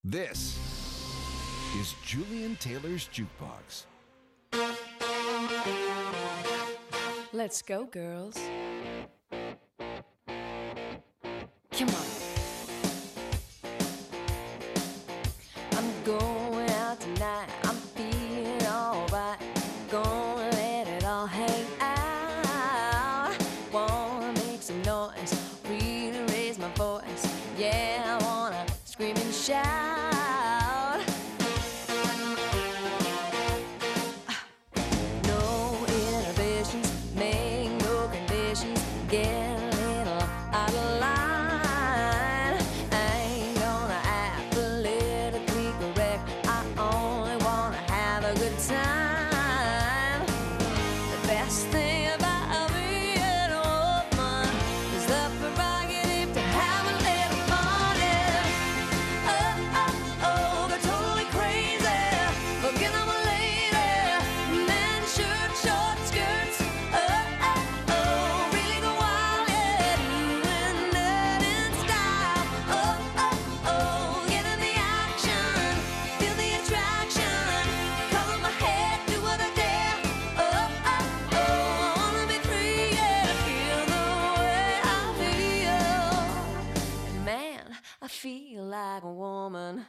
This is Julian Taylor's Jukebox. Let's go, girls. Come on. I'm going out tonight. I'm feeling alright. Gonna let it all hang out. Wanna make some noise, really raise my voice. Yeah, I wanna scream and shout. No inhibitions, make no conditions. Get a little out of line. I ain't gonna act politically correct. I only wanna have a good time. The best thing about being a woman is the prerogative to have a little fun. Yeah. Go totally crazy. Forget I'm a lady. Men, shirt, short skirts. Really go wild. Yeah. Doing that in style. Get in the action. Feel the attraction. Color my head, do what I dare. I wanna be free, yeah, to feel the way I feel. And man, I feel like a woman.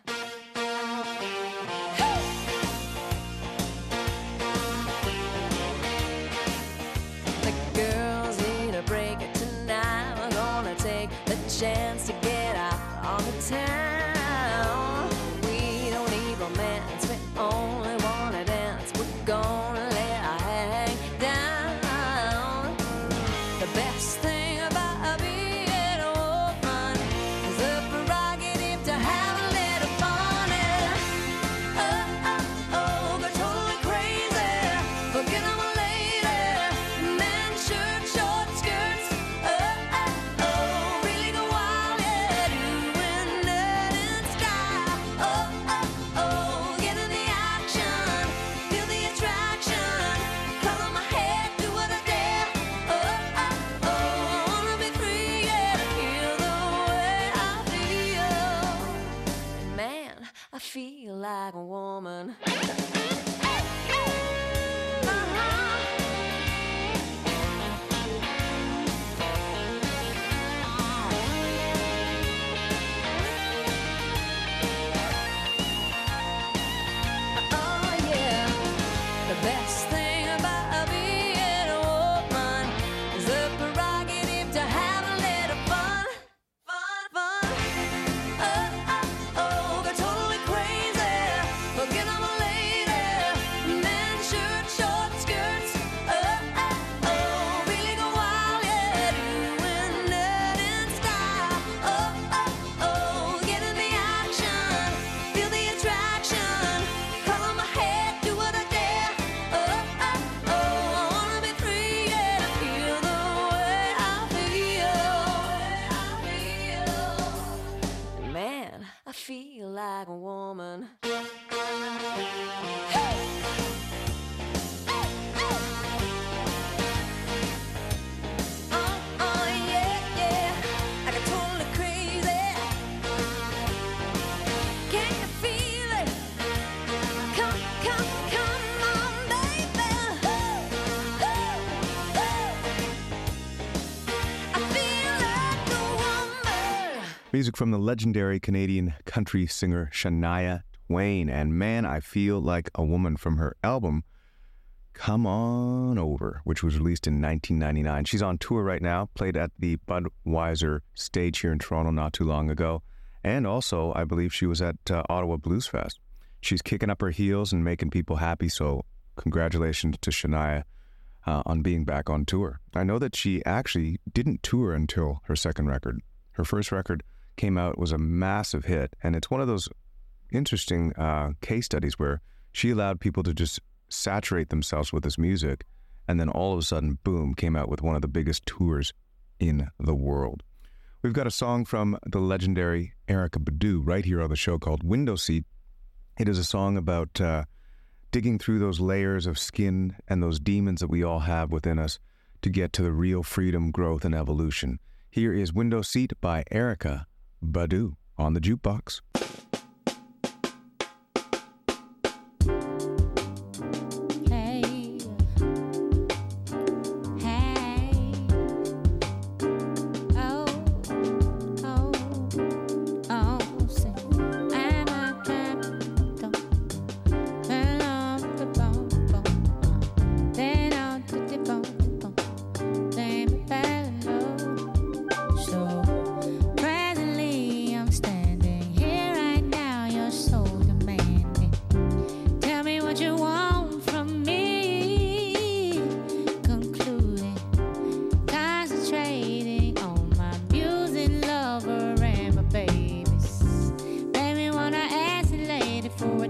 The girls need a break tonight. We're gonna take the chance to get out on the town. We don't need romance, we only wanna dance. We're gonna let our hair hang down. The best thing about being a woman is the prerogative to have a little fun. Yeah. Go totally crazy. Forget I'm a lady. Men, shirt, short skirts. Really go wild. Yeah. Doing that in style. Get in the action. Feel the attraction. Color my head, do what I dare. I wanna be free, yeah, to feel the way I feel. And man, I feel like a woman. Oh yeah, the best thing about being a woman is the prerogative to have a little fun. Go totally crazy. Forget I'm a lady. Men, shirt, short skirts. Really go wild, yeah. Doing that in style. Get in the action. Feel the attraction. Color my head, do what I dare. I wanna be free, yeah, to feel the way I feel. Man, I feel like a woman. Yeah, yeah. I got totally crazy. Can you feel it? Come on, baby. I feel like a woman. Music from the legendary Canadian country singer Shania Twain, and Man, I Feel Like a Woman from her album Come On Over, which was released in 1999. She's on tour right now, played at the Budweiser stage here in Toronto not too long ago, and also I believe she was at Ottawa Blues Fest. She's kicking up her heels and making people happy, so congratulations to Shania on being back on tour. I know that she actually didn't tour until her second record. Her first record came out, was a massive hit, and it's one of those interesting case studies where she allowed people to just saturate themselves with this music, and then all of a sudden, boom, came out with one of the biggest tours in the world. We've got a song from the legendary Erykah Badu right here on the show called Window Seat. It is a song about digging through those layers of skin and those demons that we all have within us to get to the real freedom, growth, and evolution. Here is Window Seat by Erykah Badu on the Jukebox.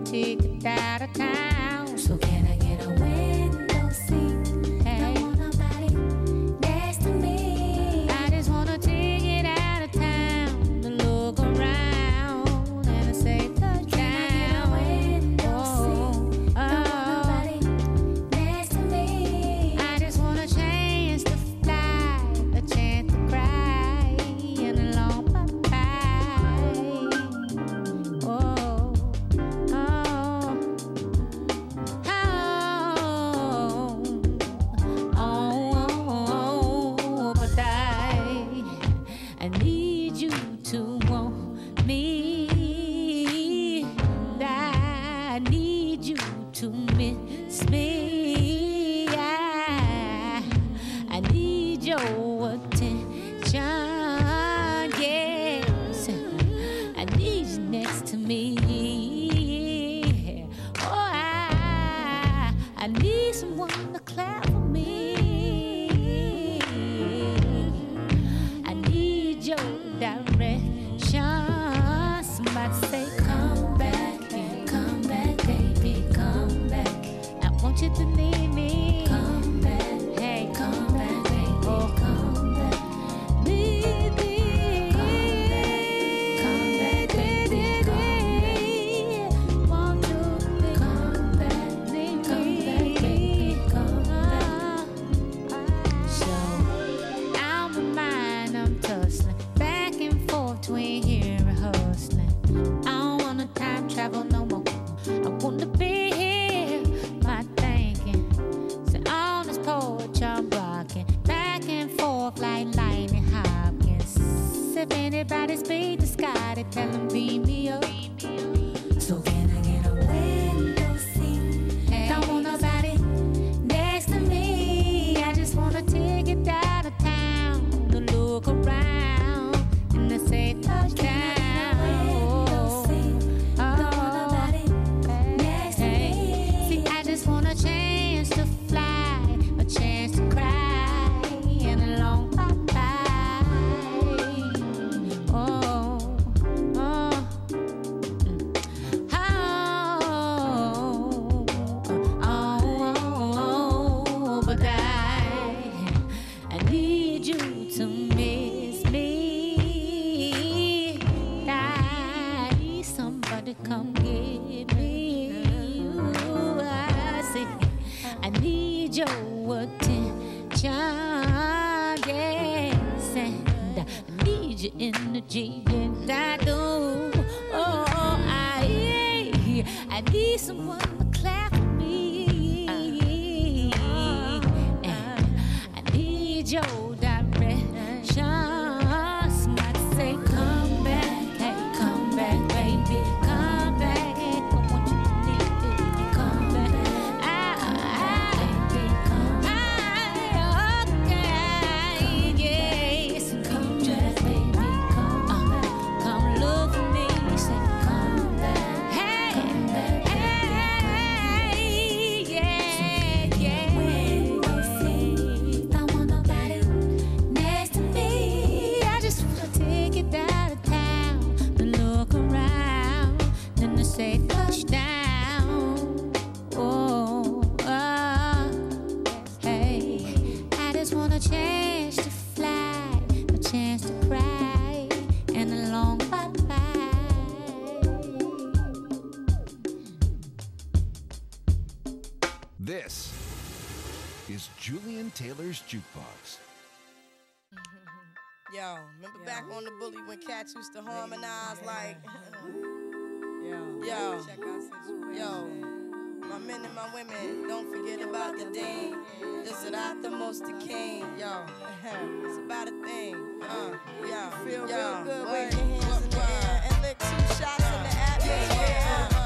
ticket out of town. So can I get a window seat? Hey. Don't want nobody next to me. I just want a ticket out of town to look around and say touchdown. Can I get a window seat? Don't want nobody next to me. I just want a chance to fly, a chance to cry, and a long bye-bye. Oh, but I need you to want me. I need you to miss me. I need your attention, yes. I need you next to me. Oh, I need someone to clap for me. I need your direction. Somebody say, come back, baby, come back. I want you to need me. Come back, hey, come back, baby, come back. Need me. Come back, baby, come back. Want you to come back, need me. Come back. So out my mind, I'm tussling back and forth between here and hustling. I don't wanna time travel no more. I wanna be here, my thinking. So on this porch I'm rocking back and forth like Lightning Hopkins. If anybody speak the sky, they tell them beam me up. So can I get a window seat? Hey. Don't want nobody Next to me. I just want a ticket out of town to look around and to say touchdown. See, I just want a chance to fly, a chance to cry, and a long bye-bye. Oh, but I need you to miss me. I need somebody to come get me. Ooh, I say I need your attention, yes, and I need your energy, and I do. Oh, I need someone to clap for me, and I need your direction. Somebody say, come back, hey, come back, baby, come back. I want you to need it, come back. Okay, yes, come back, baby, come look for me, say, come back, hey, yeah. Don't want nobody next to me. I just wanna take it out of town, to look around, then to say touchdown. Oh, hey, I just want a chance to fly, a chance to cry, and a long bye-bye. This is Julian Taylor's Jukebox. Yo, remember back on the bully when cats used to harmonize like, yo, my men and my women, don't forget about the dean. This is not the most the king, yo. It's about a thing, yo. Feel real good, wave your hands in the air and lick 2 shots in the atmosphere.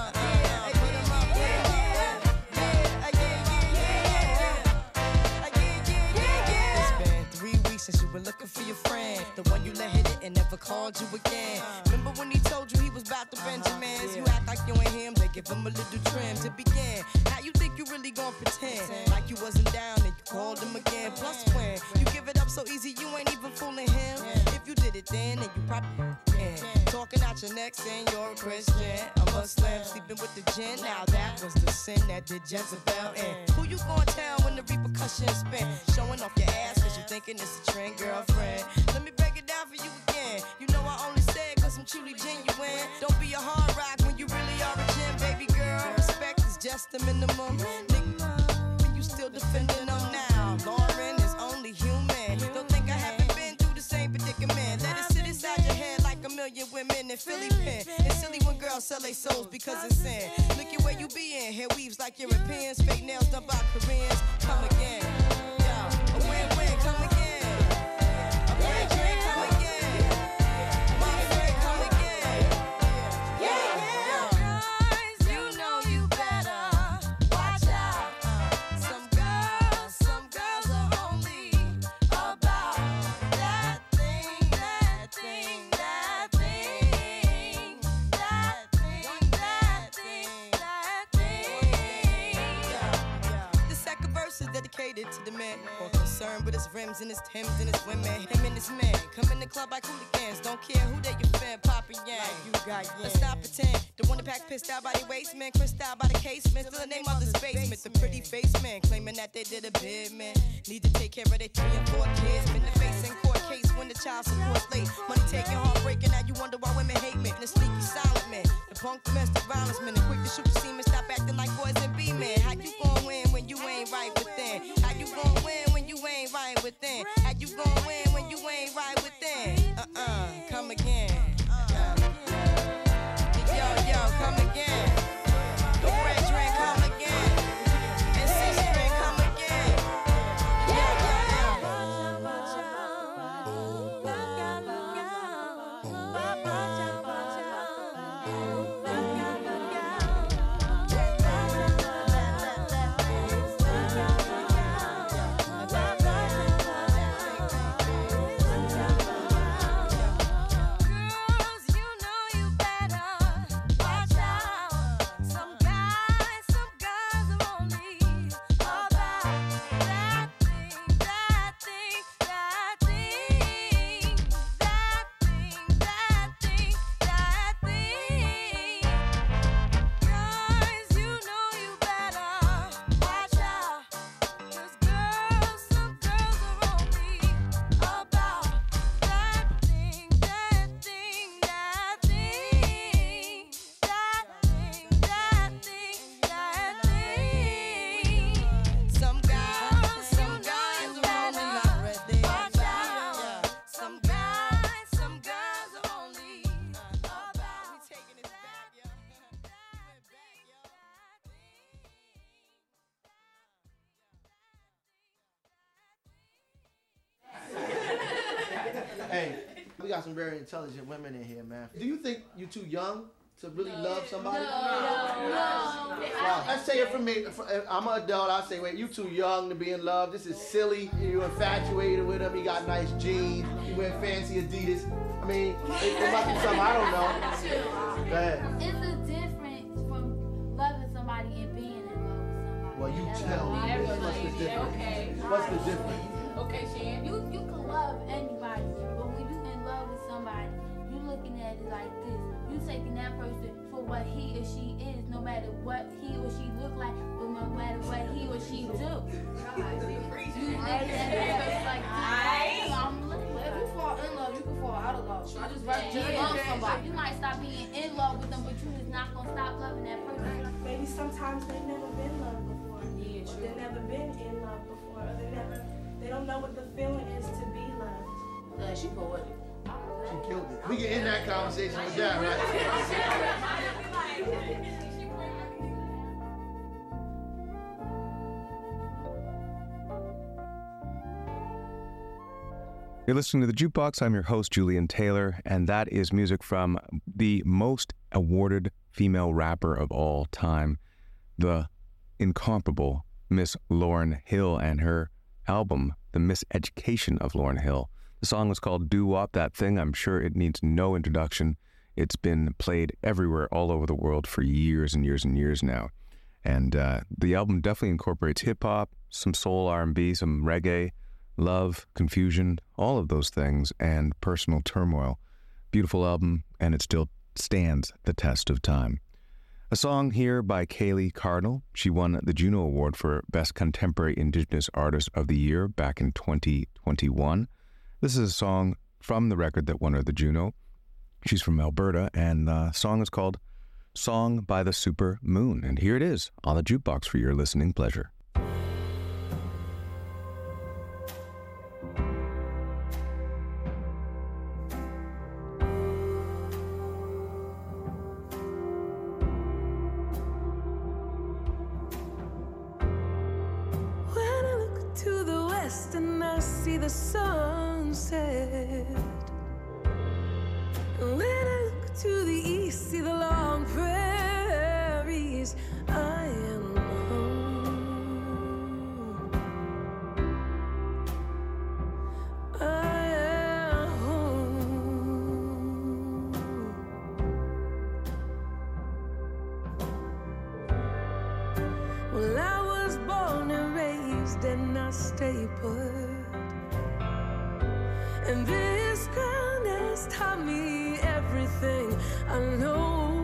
It's been 3 weeks since you were looking for your friend, the one you let hit it and never called you again. Remember when he told you he was about to Benjamin? friends. You act like you ain't him, they give him a little trim to begin. How you think you really gon' pretend like you wasn't down and you called him again? Plus when you give it up so easy, you ain't even fooling him. If you did it then you probably talking out your neck saying you're a Christian, a Muslim, sleeping with the gin. Now that was the sin that did Jezebel in. Who you gonna tell when the repercussions spin? Showing off your ass cause you thinking it's a trend, girlfriend. Let me break it down for you again. You know I only say it cause I'm truly genuine. Don't be a hard rock when you really are a gem, baby girl. Respect is just the minimum. Nigga, you still defending them now. Lauren is only human. Don't think I haven't been through the same predicament. Let it sit inside your head like a million women in Philly pen. It's silly when girls sell their souls because it's sin. Look at where you be in. Hair weaves like Europeans. Fake nails done by Koreans. Come again. Yo, a win-win. Come again. A great drink. Come again. My friend. Come again. Yeah. Guys, you know you better watch out. Some girls are only about that thing, that thing, that thing, that thing, that thing, that thing. This second verse is dedicated to the man more concerned with his rims and his Timbs and his women. Him and his man come in the club like hooligans. Don't care who they your fan, Papa Yang. Let's stop pretend. The one that pack pissed out by the waist, man. Crissed out by the casement. Still the name of the basement. The pretty face man claiming that they did a bid, man. Need to take care of their 3 and 4 kids. Been the face in court case when the child support's late. Money taking, heartbreaking. Now you wonder why women hate men. The sneaky silent man. The punk domestic violence man. The quick to shoot the semen. Stop acting like boys and be men. How you gon' win when you ain't right within? How you gon' win when you ain't right within? How you gon' win when you ain't right within? Come again. Yo, come again. The red drink, come again. And six drink, come again. Girls, you know you better watch out. Some guys are only about that thing, that thing, that thing, that thing, that thing, that thing. Guys, you know you better watch out. 'Cause some girls are only about that thing, that thing, that thing, that thing, that thing, that thing. Some guys are only not ready. Watch out. Some girls are only about. We taking it back, yo. Hey, we got some very intelligent women in here, man. Do you think you're too young to really love somebody? No. Let's say it for me. I'm an adult. I say, wait, you too young to be in love. This is silly. You infatuated with him. He got nice jeans. He wear fancy Adidas. I mean, it must be something I don't know. Go ahead. It's a difference from loving somebody and being in love with somebody. Well, you tell me. What's the difference? Okay. What's the difference? Okay, Shan. You can love anybody, but when you in love with somebody, you looking at it like this. You taking that person for what he or she is, no matter what he or she look like, but no matter what he or she do. You take that person like this. If you fall in love, you can fall out of love. So I just love somebody. You might stop being in love with them, but you is not gonna stop loving that person. Maybe sometimes they've never been loved before. Yeah, Or they've never been in love before. Or they don't know what the feeling is to be loved. She poetic. She killed it. We can end that conversation with that, right? You're listening to The Jukebox. I'm your host, Julian Taylor, and that is music from the most awarded female rapper of all time, the incomparable Miss Lauryn Hill, and her album, The Miseducation of Lauryn Hill. The song was called Do Wop That Thing. I'm sure it needs no introduction. It's been played everywhere all over the world for years and years and years now. And the album definitely incorporates hip-hop, some soul R&B, some reggae, love, confusion, all of those things, and personal turmoil. Beautiful album, and it still stands the test of time. A song here by Kaylee Cardinal. She won the Juno Award for Best Contemporary Indigenous Artist of the Year back in 2021. This is a song from the record that won her the Juno. She's from Alberta, and the song is called Song by the Super Moon. And here it is on the jukebox for your listening pleasure. And I see the sunset. When I look to the east, see the long prairies. I am home. I am home. Well, I was born and raised and I stay put. And this ground has taught me everything I know.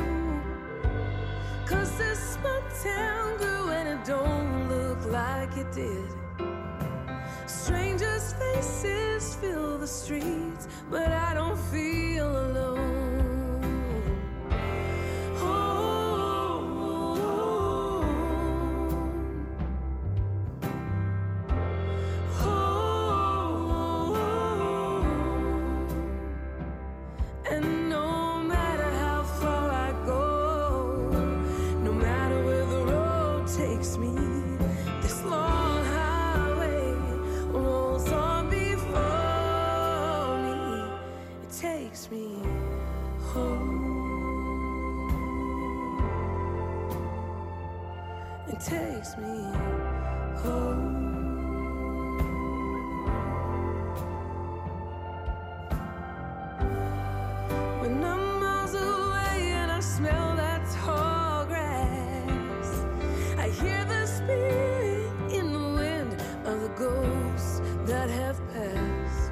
'Cause this small town grew and it don't look like it did. Strangers' faces fill the streets, but I don't feel alone. Takes me home. When I'm miles away and I smell that tall grass, I hear the spirit in the wind of the ghosts that have passed.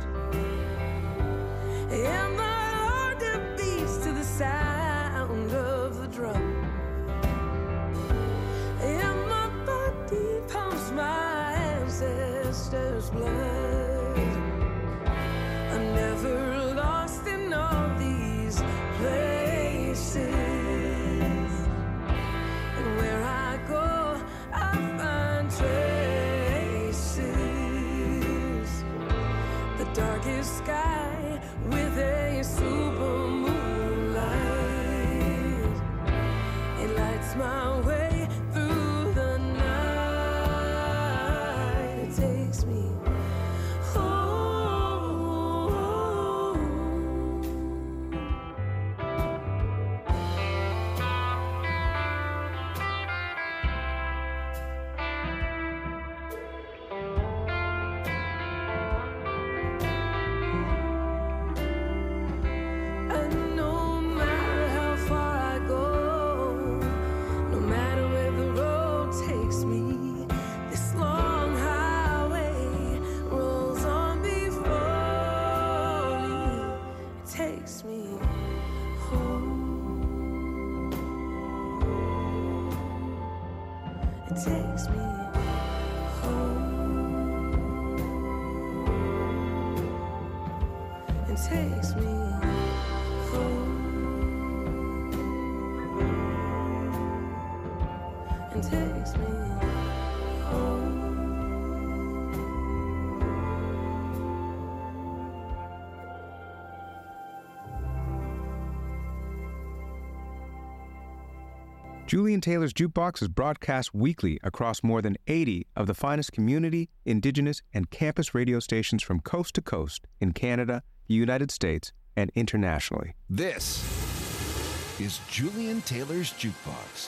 And my heart that beats to the sound of the drum. My ancestors' blood. I'm never lost in all these places. And where I go, I find traces. The darkest sky with a super moonlight. It lights my way. Takes me home. It takes me home. It takes me home. Julian Taylor's Jukebox is broadcast weekly across more than 80 of the finest community, indigenous, and campus radio stations from coast to coast in Canada, the United States, and internationally. This is Julian Taylor's Jukebox.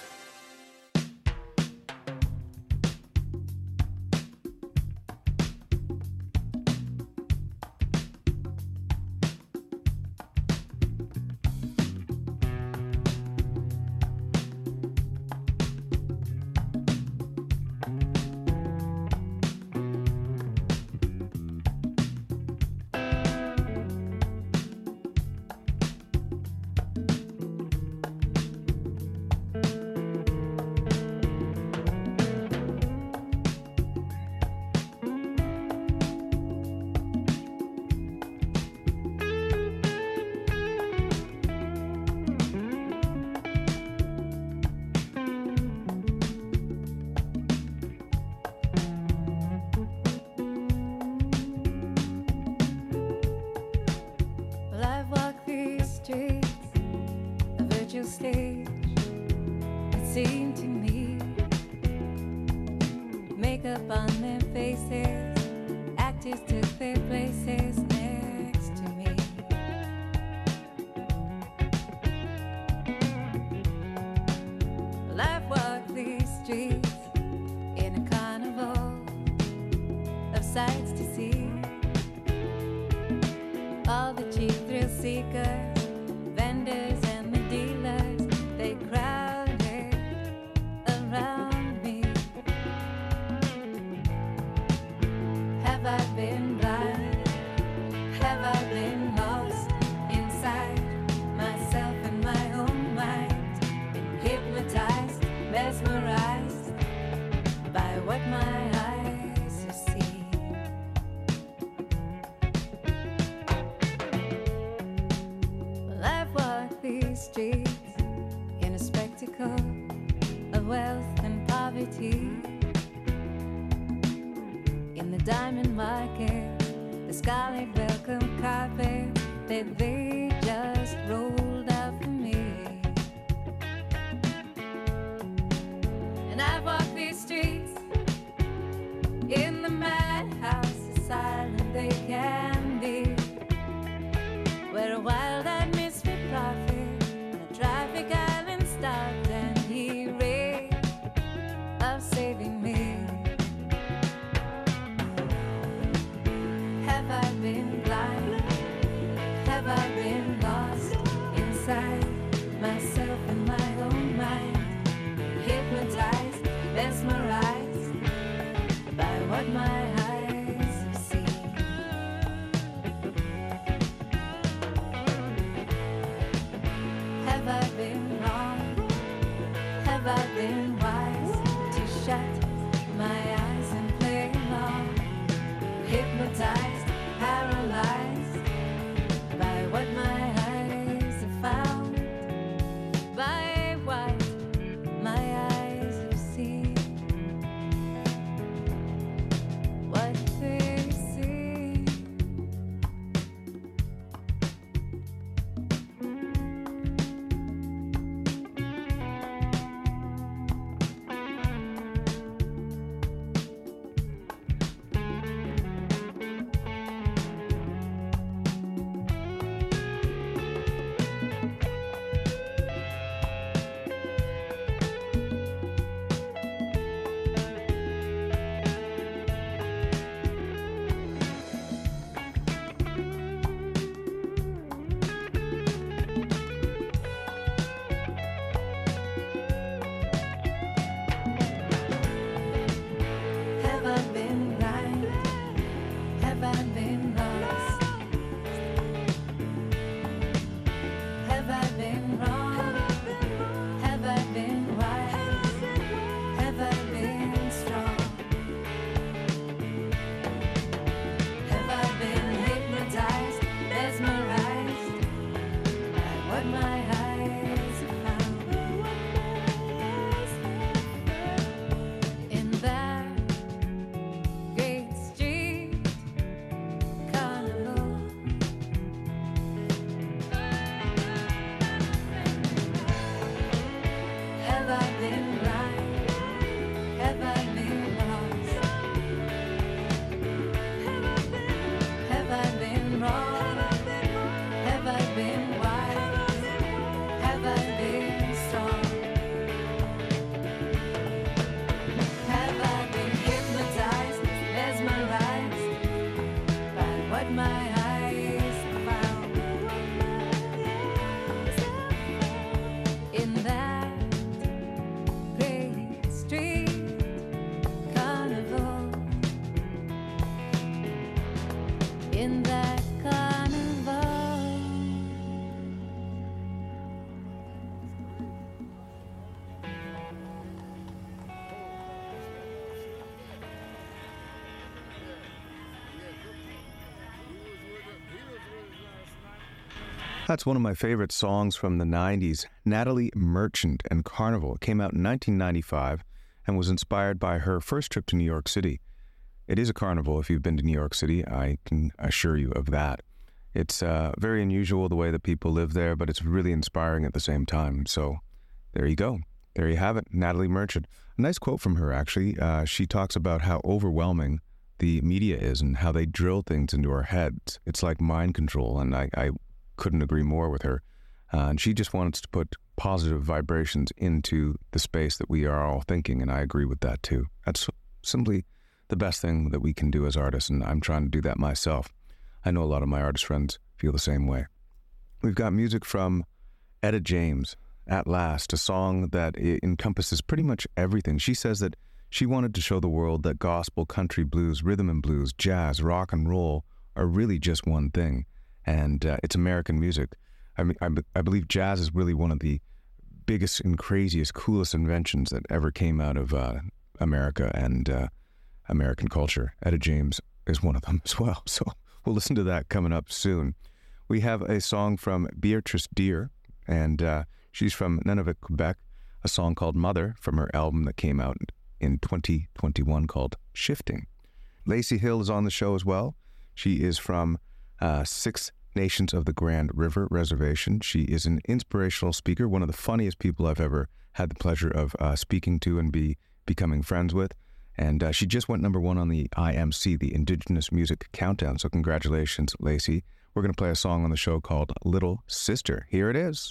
seem to me. Makeup on their faces, actors took their places next to me. Well, I've walked these streets in a carnival of sights to see. All the cheap thrill seekers, vendors and the dealers, they crowded around me. Have I been blind? Have I been lost inside myself and my own mind? Been hypnotized, mesmerized by what my eyes have seen. Well, I've walked these streets in a spectacle of wealth and poverty. In the diamond market, the scarlet welcome carpet that they just rolled out for me. And I've walked these streets in the madhouse, as silent they can be, where a wild-eyed misfit prophet on a traffic island stopped and he raved of saving me. Have I been blind? Have I been lost inside myself and my own mind? Hypnotized, mesmerized by what my eyes have seen. Have I been wrong? Have I been wise to shut my eyes and play along? Hypnotized, paralyzed by what my eyes have found, by what my eyes have seen, what they see. Have I been blind? Have I been lost? Have I been wrong? Have I been wise? Have I been strong? Have I been hypnotized, mesmerized by what my eyes have found? In that great street carnival, have I been blind? Have I been lost? Have I been wrong? Have I been wise? Have I been strong? Have I been hypnotized, mesmerized by what my eyes have found? In that great street carnival, in that carnival. That's one of my favorite songs from the 90s, Natalie Merchant and Carnival. It came out in 1995 and was inspired by her first trip to New York City. It is a carnival if you've been to New York City, I can assure you of that. It's very unusual the way that people live there, but it's really inspiring at the same time. So there you go. There you have it, Natalie Merchant. A nice quote from her, actually. She talks about how overwhelming the media is and how they drill things into our heads. It's like mind control, and I couldn't agree more with her. And she just wants to put positive vibrations into the space that we are all thinking, and I agree with that too. That's simply the best thing that we can do as artists, and I'm trying to do that myself. I know a lot of my artist friends feel the same way. We've got music from Etta James, At Last, a song that encompasses pretty much everything. She says that she wanted to show the world that gospel, country, blues, rhythm and blues, jazz, rock and roll are really just one thing, and it's American music. I mean, I believe jazz is really one of the biggest and craziest, coolest inventions that ever came out of America and American culture. Etta James is one of them as well. So we'll listen to that coming up soon. We have a song from Beatrice Deer, and she's from Nunavut, Quebec, a song called Mother from her album that came out in 2021 called Shifting. Lacey Hill is on the show as well. She is from Six Nations of the Grand River Reservation. She is an inspirational speaker, one of the funniest people I've ever had the pleasure of speaking to and becoming friends with. And she just went #1 on the IMC, the Indigenous Music Countdown. So congratulations, Lacey. We're going to play a song on the show called Little Sister. Here it is.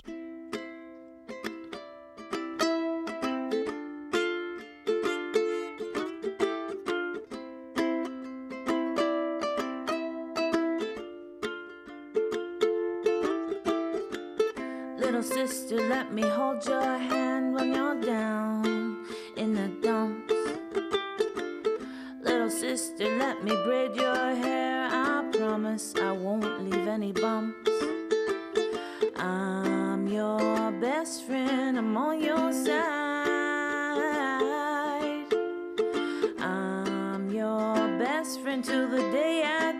Little sister, let me hold your hand when you're down in the dumps. Little sister, let me braid your hair. I promise I won't leave any bumps. I'm your best friend, I'm on your side. I'm your best friend till the day I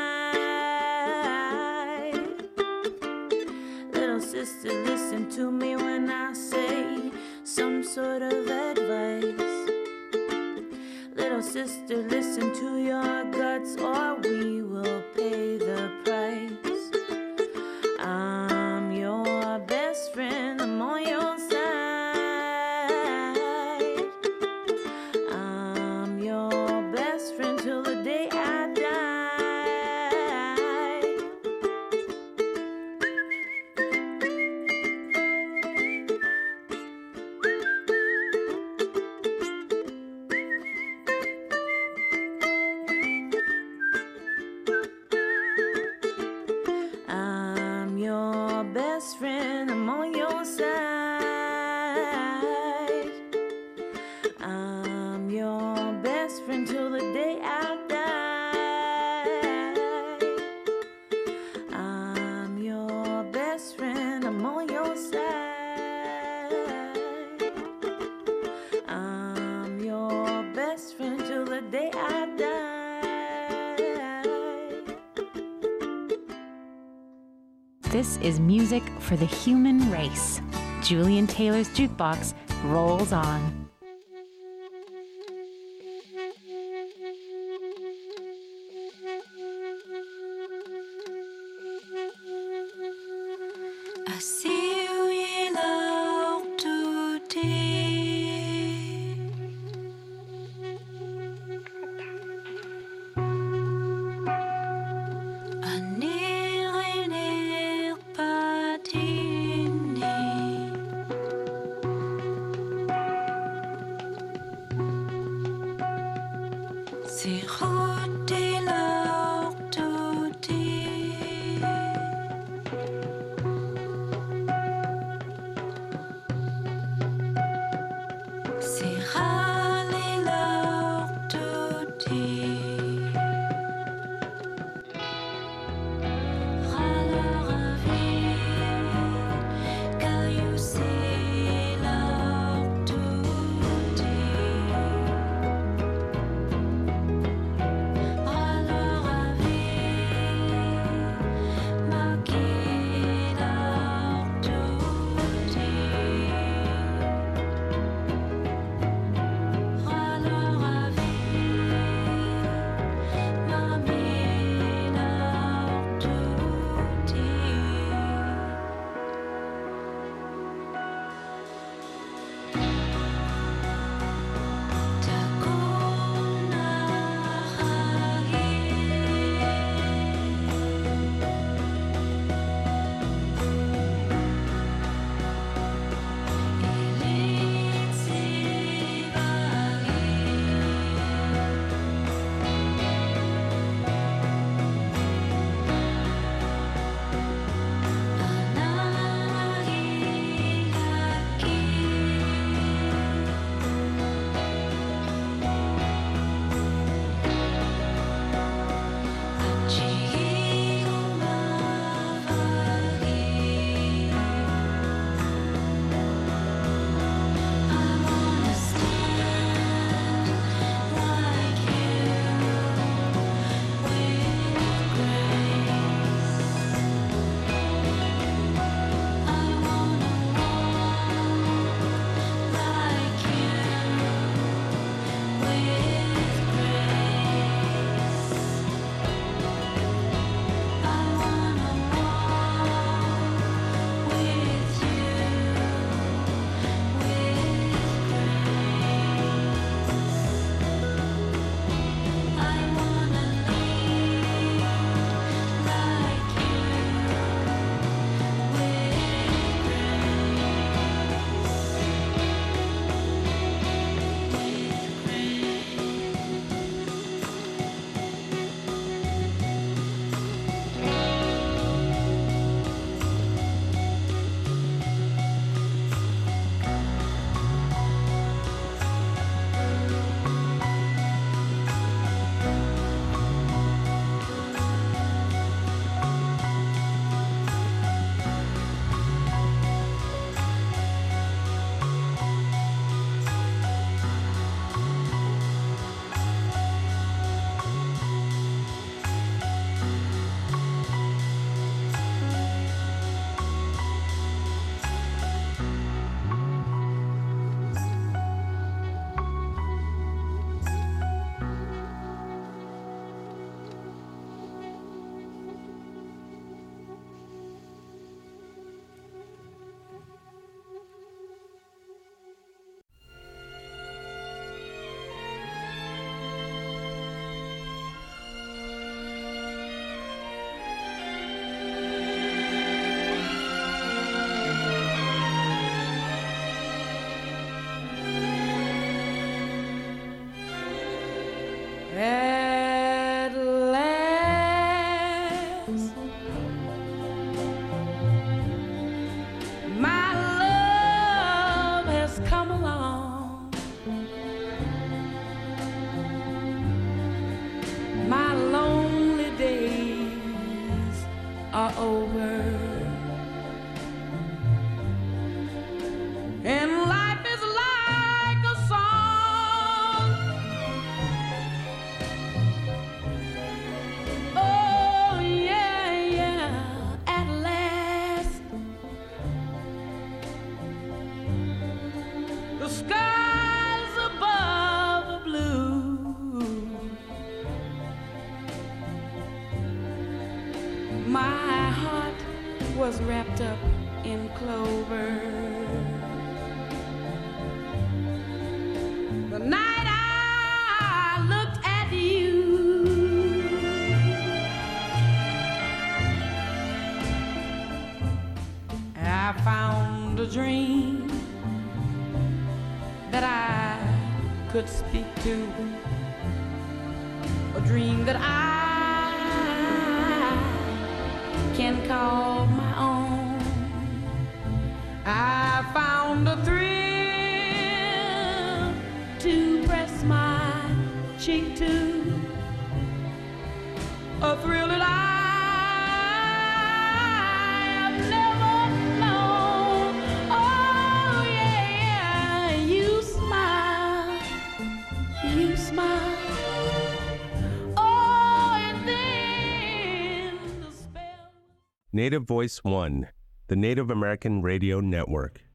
die. Little sister, listen to me when I say some sort of advice. Little sister, listen to your guts or we will pay the price. I'm your best friend, I'm on your side. I'm your best friend till the day I best friend, I'm on your side. I'm your best friend till the day I die. I'm your best friend, I'm on your side. I'm your best friend till the day I die. This is music for the human race. Julian Taylor's Jukebox rolls on. I see we love today. I n'irai pas dîner. C'est route l'heure today. C'est râler l'heure today. Râleur à vie, caillousser l'heure today. Râleur à vie, marquer l'heure today. At last, my love has come along. My lonely days are over, and life is like a song. Oh yeah, yeah, at last the skies above are blue. My heart was wrapped up in clover. The night I looked at you, I found a dream that I could speak to, a dream that I can call my own. I found a thrill to press my cheek to, a thrill that I have never known. Oh yeah, you smile, you smile. Oh, and then the spell. Native Voice One, the Native American Radio Network.